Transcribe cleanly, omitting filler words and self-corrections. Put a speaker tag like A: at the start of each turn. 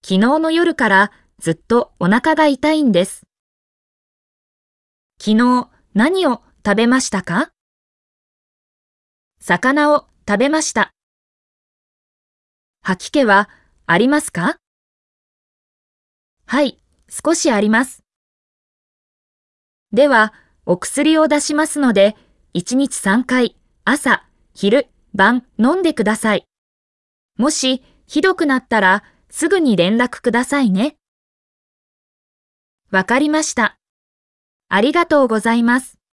A: 昨日の夜からずっとお腹が痛いんです。昨日何を食べましたか？魚を食べました。吐き気はありますか？はい、少しあります。では、お薬を出しますので、1日3回、朝、昼、晩飲んでください。もしひどくなったらすぐに連絡くださいね。わかりました。ありがとうございます。